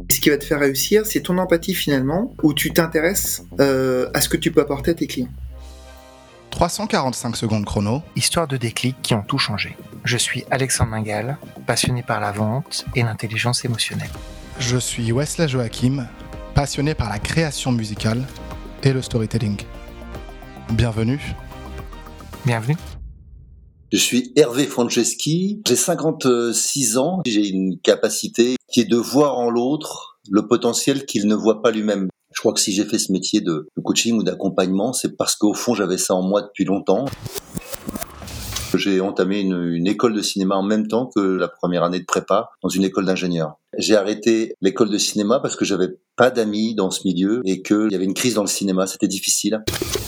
Ce qui va te faire réussir, c'est ton empathie finalement, où tu t'intéresses à ce que tu peux apporter à tes clients. 345 secondes chrono. Histoire de déclics qui ont tout changé. Je suis Alexandre Mingal, passionné par la vente et l'intelligence émotionnelle. Je suis Wesley Joachim, passionné par la création musicale et le storytelling. Bienvenue. Bienvenue. Je suis Hervé Franceschi, j'ai 56 ans, j'ai une capacité qui est de voir en l'autre le potentiel qu'il ne voit pas lui-même. Je crois que si j'ai fait ce métier de coaching ou d'accompagnement, c'est parce qu'au fond j'avais ça en moi depuis longtemps. J'ai entamé une école de cinéma en même temps que la première année de prépa dans une école d'ingénieur. J'ai arrêté l'école de cinéma parce que j'avais pas d'amis dans ce milieu et qu'il y avait une crise dans le cinéma, c'était difficile.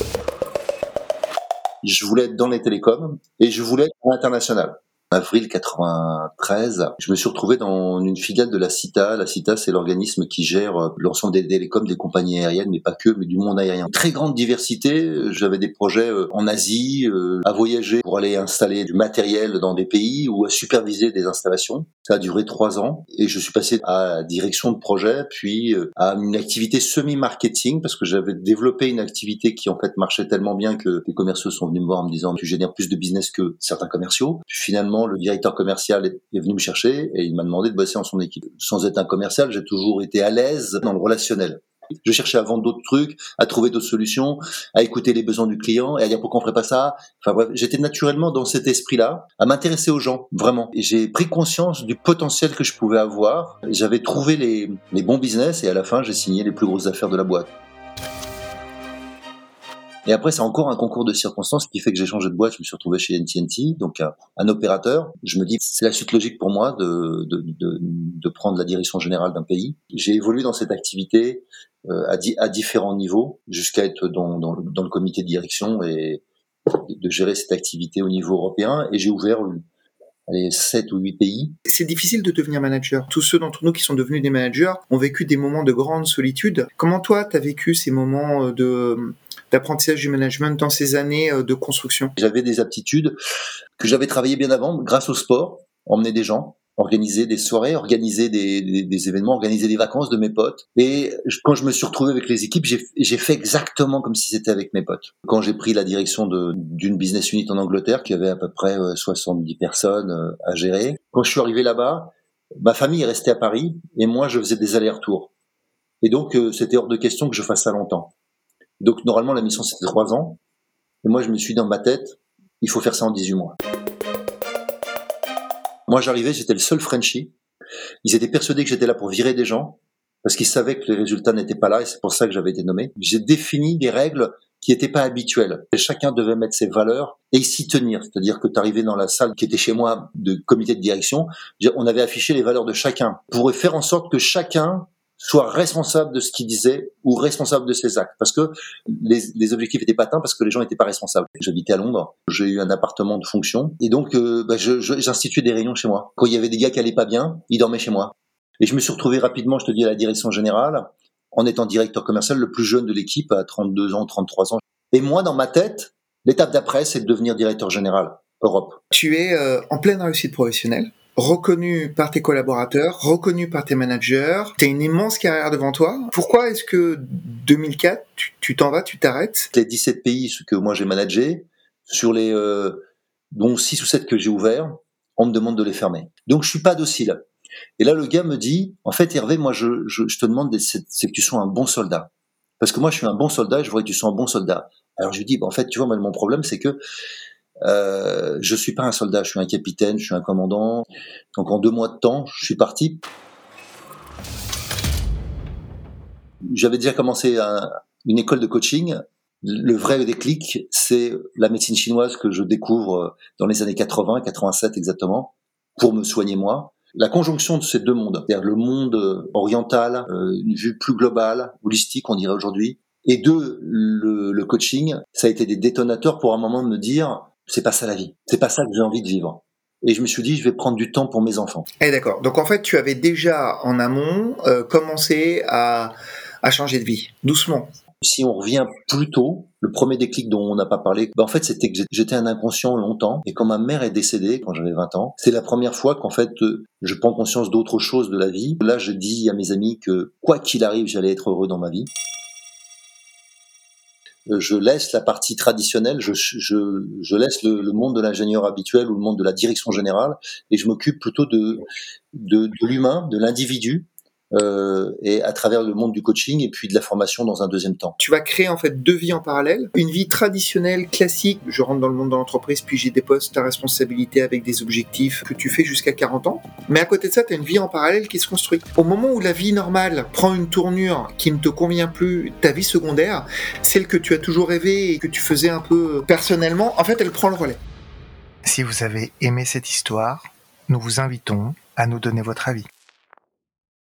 Je voulais être dans les télécoms et je voulais être à l'international. En avril 93, je me suis retrouvé dans une filiale de la CITA. La CITA, c'est l'organisme qui gère l'ensemble des télécoms des compagnies aériennes, mais pas que, mais du monde aérien. Très grande diversité. J'avais des projets en Asie, à voyager pour aller installer du matériel dans des pays ou à superviser des installations. Ça a duré 3 ans et je suis passé à direction de projet, puis à une activité semi-marketing parce que j'avais développé une activité qui en fait marchait tellement bien que les commerciaux sont venus me voir en me disant tu génères plus de business que certains commerciaux. Puis finalement, le directeur commercial est venu me chercher et il m'a demandé de bosser en son équipe. Sans être un commercial, j'ai toujours été à l'aise dans le relationnel. Je cherchais à vendre d'autres trucs, à trouver d'autres solutions, à écouter les besoins du client et à dire pourquoi on ferait pas ça. Enfin bref, j'étais naturellement dans cet esprit-là, à m'intéresser aux gens, vraiment. Et j'ai pris conscience du potentiel que je pouvais avoir. J'avais trouvé les bons business et à la fin, j'ai signé les plus grosses affaires de la boîte. Et après, c'est encore un concours de circonstances qui fait que j'ai changé de boîte. Je me suis retrouvé chez NTT, donc un opérateur. Je me dis, c'est la suite logique pour moi de prendre la direction générale d'un pays. J'ai évolué dans cette activité à différents niveaux, jusqu'à être dans le comité de direction et de gérer cette activité au niveau européen. Et j'ai ouvert 7 ou 8 pays. C'est difficile de devenir manager. Tous ceux d'entre nous qui sont devenus des managers ont vécu des moments de grande solitude. Comment toi, tu as vécu ces moments d'apprentissage du management dans ces années de construction? J'avais des aptitudes que j'avais travaillées bien avant grâce au sport, emmener des gens, organiser des soirées, organiser des événements, organiser des vacances de mes potes. Et quand je me suis retrouvé avec les équipes, j'ai fait exactement comme si c'était avec mes potes. Quand j'ai pris la direction d'une business unit en Angleterre, qui avait à peu près 70 personnes à gérer, quand je suis arrivé là-bas, ma famille est restée à Paris et moi, je faisais des allers-retours. Et donc, c'était hors de question que je fasse ça longtemps. Donc, normalement, la mission, c'était 3 ans. Et moi, je me suis dit dans ma tête, il faut faire ça en 18 mois. Moi, j'arrivais, j'étais le seul Frenchie. Ils étaient persuadés que j'étais là pour virer des gens, parce qu'ils savaient que les résultats n'étaient pas là, et c'est pour ça que j'avais été nommé. J'ai défini des règles qui n'étaient pas habituelles. Et chacun devait mettre ses valeurs et s'y tenir. C'est-à-dire que tu arrivais dans la salle qui était chez moi de comité de direction, on avait affiché les valeurs de chacun, pour faire en sorte que chacun soit responsable de ce qu'il disait ou responsable de ses actes, parce que les objectifs étaient pas atteints parce que les gens étaient pas responsables. J'habitais à Londres, j'ai eu un appartement de fonction et donc j'instituais des réunions chez moi. Quand il y avait des gars qui allaient pas bien, ils dormaient chez moi. Et je me suis retrouvé rapidement, je te dis, à la direction générale, en étant directeur commercial, le plus jeune de l'équipe, à 32 ans, 33 ans. Et moi, dans ma tête, l'étape d'après, c'est de devenir directeur général Europe. Tu es en pleine réussite professionnelle, reconnu par tes collaborateurs, reconnu par tes managers. Tu as une immense carrière devant toi. Pourquoi est-ce que 2004, tu t'en vas, tu t'arrêtes? Les 17 pays que moi j'ai managés, sur les dont 6 ou 7 que j'ai ouverts, on me demande de les fermer. Donc je suis pas docile. Et là, le gars me dit, en fait, Hervé, moi, je te demande, c'est que tu sois un bon soldat. Parce que moi, je suis un bon soldat et je voudrais que tu sois un bon soldat. Alors je lui dis, en fait, tu vois, moi, mon problème, c'est que je suis pas un soldat, je suis un capitaine, je suis un commandant. Donc en 2 mois de temps, je suis parti. J'avais déjà commencé une école de coaching. Le vrai déclic, c'est la médecine chinoise que je découvre dans les années 80, 87 exactement, pour me soigner moi. La conjonction de ces deux mondes, c'est-à-dire le monde oriental, une vue plus globale, holistique, on dirait aujourd'hui, et le coaching, ça a été des détonateurs pour un moment de me dire, c'est pas ça la vie, c'est pas ça que j'ai envie de vivre. Et je me suis dit, je vais prendre du temps pour mes enfants. Eh d'accord. Donc en fait, tu avais déjà en amont commencé à changer de vie, doucement. Si on revient plus tôt, le premier déclic dont on n'a pas parlé, en fait, c'était que j'étais un inconscient longtemps. Et quand ma mère est décédée, quand j'avais 20 ans, c'est la première fois qu'en fait, je prends conscience d'autre chose de la vie. Là, je dis à mes amis que quoi qu'il arrive, j'allais être heureux dans ma vie. Je laisse la partie traditionnelle, je laisse le monde de l'ingénieur habituel ou le monde de la direction générale, et je m'occupe plutôt de l'humain, de l'individu, et à travers le monde du coaching et puis de la formation dans un deuxième temps. Tu vas créer en fait 2 vies en parallèle. Une vie traditionnelle, classique, je rentre dans le monde de l'entreprise, puis j'ai des postes à responsabilité avec des objectifs que tu fais jusqu'à 40 ans. Mais à côté de ça, tu as une vie en parallèle qui se construit. Au moment où la vie normale prend une tournure qui ne te convient plus, ta vie secondaire, celle que tu as toujours rêvé et que tu faisais un peu personnellement, en fait, elle prend le relais. Si vous avez aimé cette histoire, nous vous invitons à nous donner votre avis.